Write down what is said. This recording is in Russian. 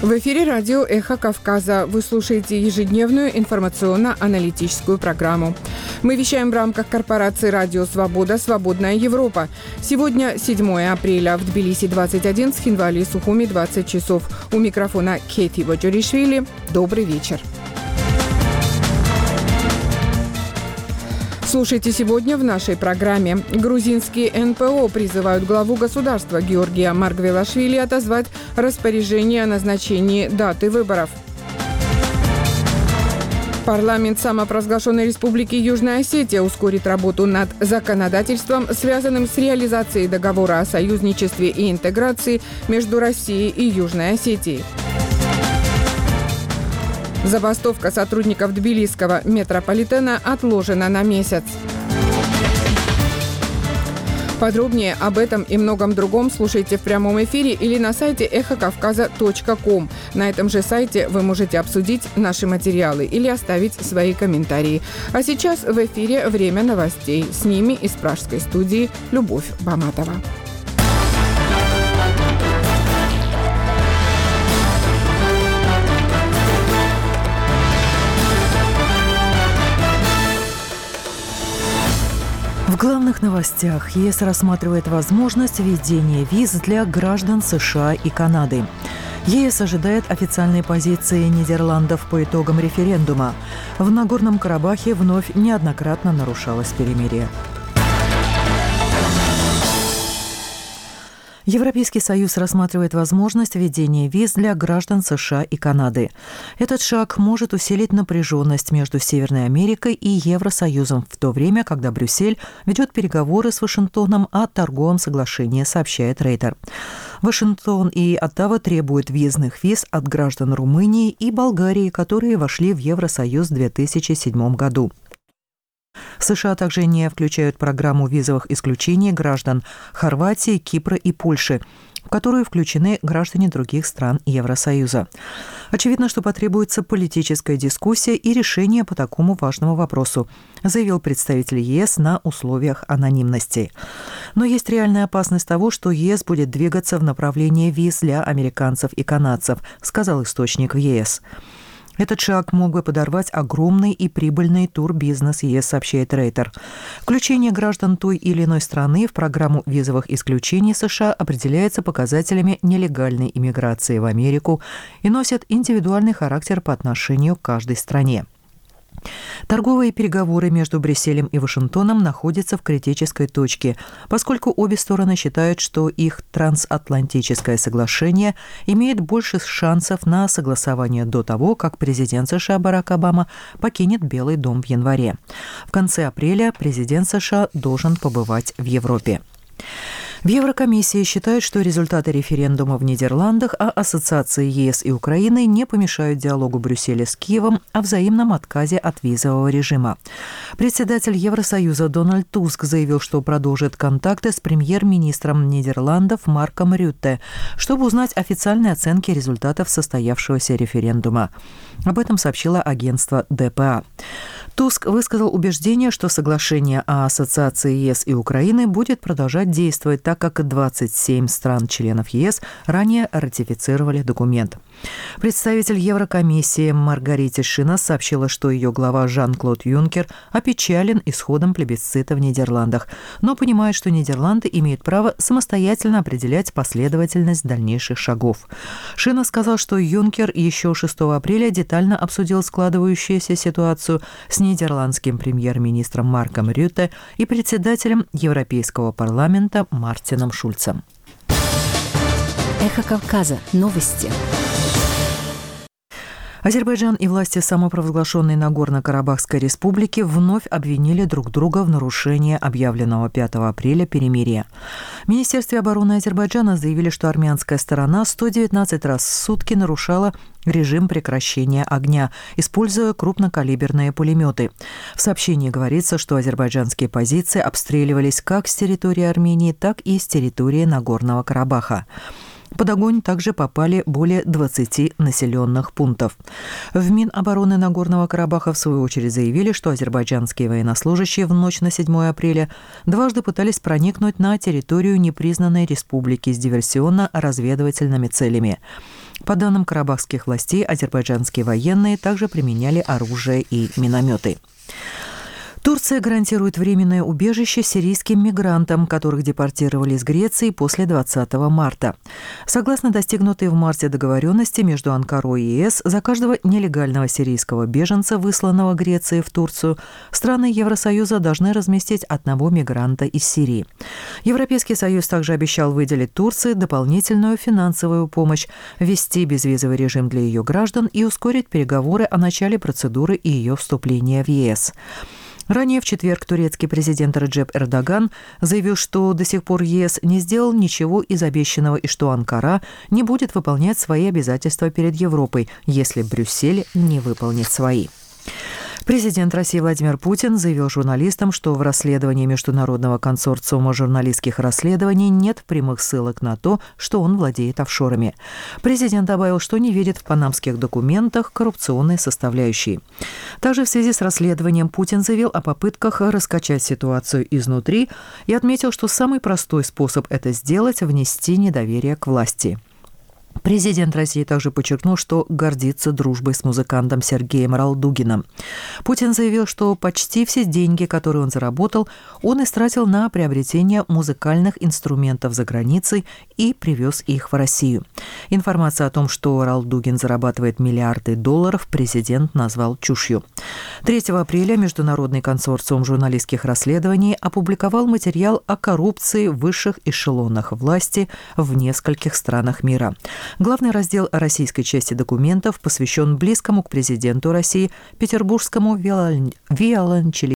В эфире радио «Эхо Кавказа». Вы слушаете ежедневную информационно-аналитическую программу. Мы вещаем в рамках корпорации «Радио Свобода. Свободная Европа». Сегодня 7 апреля. В Тбилиси 21, в Схинвали и Сухуми 20 часов. У микрофона Кейти Боджоришвили. Добрый вечер. Слушайте сегодня в нашей программе. Грузинские НПО призывают главу государства Георгия Маргвелашвили отозвать распоряжение о назначении даты выборов. Парламент самопровозглашенной Республики Южная Осетия ускорит работу над законодательством, связанным с реализацией договора о союзничестве и интеграции между Россией и Южной Осетией. Забастовка сотрудников тбилисского метрополитена отложена на месяц. Подробнее об этом и многом другом слушайте в прямом эфире или на сайте эхокавказа.ком. На этом же сайте вы можете обсудить наши материалы или оставить свои комментарии. А сейчас в эфире время новостей. С ними из пражской студии Любовь Баматова. В главных новостях ЕС рассматривает возможность введения виз для граждан США и Канады. ЕС ожидает официальной позиции Нидерландов по итогам референдума. В Нагорном Карабахе вновь неоднократно нарушалось перемирие. Европейский Союз рассматривает возможность введения виз для граждан США и Канады. Этот шаг может усилить напряженность между Северной Америкой и Евросоюзом в то время, когда Брюссель ведет переговоры с Вашингтоном о торговом соглашении, сообщает Рейтер. Вашингтон и Оттава требуют въездных виз от граждан Румынии и Болгарии, которые вошли в Евросоюз в 2007 году. США также не включают программу визовых исключений граждан Хорватии, Кипра и Польши, в которую включены граждане других стран Евросоюза. Очевидно, что потребуется политическая дискуссия и решение по такому важному вопросу, заявил представитель ЕС на условиях анонимности. Но есть реальная опасность того, что ЕС будет двигаться в направлении виз для американцев и канадцев, сказал источник в ЕС. Этот шаг мог бы подорвать огромный и прибыльный турбизнес ЕС, сообщает Рейтер. Включение граждан той или иной страны в программу визовых исключений США определяется показателями нелегальной иммиграции в Америку и носит индивидуальный характер по отношению к каждой стране. Торговые переговоры между Брюсселем и Вашингтоном находятся в критической точке, поскольку обе стороны считают, что их трансатлантическое соглашение имеет больше шансов на согласование до того, как президент США Барак Обама покинет Белый дом в январе. В конце апреля президент США должен побывать в Европе. В Еврокомиссии считают, что результаты референдума в Нидерландах о ассоциации ЕС и Украины не помешают диалогу Брюсселя с Киевом о взаимном отказе от визового режима. Председатель Евросоюза Дональд Туск заявил, что продолжит контакты с премьер-министром Нидерландов Марком Рютте, чтобы узнать официальные оценки результатов состоявшегося референдума. Об этом сообщило агентство ДПА. Туск высказал убеждение, что соглашение о ассоциации ЕС и Украины будет продолжать действовать, так как 27 стран-членов ЕС ранее ратифицировали документ. Представитель Еврокомиссии Маргарита Шинас сообщила, что ее глава Жан-Клод Юнкер опечален исходом плебисцита в Нидерландах, но понимает, что Нидерланды имеют право самостоятельно определять последовательность дальнейших шагов. Шинас сказал, что Юнкер еще 6 апреля детально обсудил складывающуюся ситуацию с нидерландским премьер-министром Марком Рютте и председателем Европейского парламента Мартином Шульцем. Эхо Кавказа. Новости. Азербайджан и власти самопровозглашенной Нагорно-Карабахской республики вновь обвинили друг друга в нарушении объявленного 5 апреля перемирия. В Министерстве обороны Азербайджана заявили, что армянская сторона 119 раз в сутки нарушала режим прекращения огня, используя крупнокалиберные пулеметы. В сообщении говорится, что азербайджанские позиции обстреливались как с территории Армении, так и с территории Нагорного Карабаха. Под огонь также попали более 20 населенных пунктов. В Минобороны Нагорного Карабаха в свою очередь заявили, что азербайджанские военнослужащие в ночь на 7 апреля дважды пытались проникнуть на территорию непризнанной республики с диверсионно-разведывательными целями. По данным карабахских властей, азербайджанские военные также применяли оружие и минометы. Турция гарантирует временное убежище сирийским мигрантам, которых депортировали из Греции после 20 марта. Согласно достигнутой в марте договоренности между Анкарой и ЕС, за каждого нелегального сирийского беженца, высланного Грецией в Турцию, страны Евросоюза должны разместить одного мигранта из Сирии. Европейский Союз также обещал выделить Турции дополнительную финансовую помощь, ввести безвизовый режим для ее граждан и ускорить переговоры о начале процедуры и ее вступления в ЕС. Ранее в четверг турецкий президент Реджеп Эрдоган заявил, что до сих пор ЕС не сделал ничего из обещанного и что Анкара не будет выполнять свои обязательства перед Европой, если Брюссель не выполнит свои. Президент России Владимир Путин заявил журналистам, что в расследовании Международного консорциума журналистских расследований нет прямых ссылок на то, что он владеет офшорами. Президент добавил, что не видит в панамских документах коррупционной составляющей. Также в связи с расследованием Путин заявил о попытках раскачать ситуацию изнутри и отметил, что самый простой способ это сделать – внести недоверие к власти. Президент России также подчеркнул, что гордится дружбой с музыкантом Сергеем Ралдугиным. Путин заявил, что почти все деньги, которые он заработал, он истратил на приобретение музыкальных инструментов за границей и привез их в Россию. Информация о том, что Ралдугин зарабатывает миллиарды долларов, президент назвал чушью. 3 апреля Международный консорциум журналистских расследований опубликовал материал о коррупции в высших эшелонах власти в нескольких странах мира. Главный раздел российской части документов посвящен близкому к президенту России петербургскому виолончелисту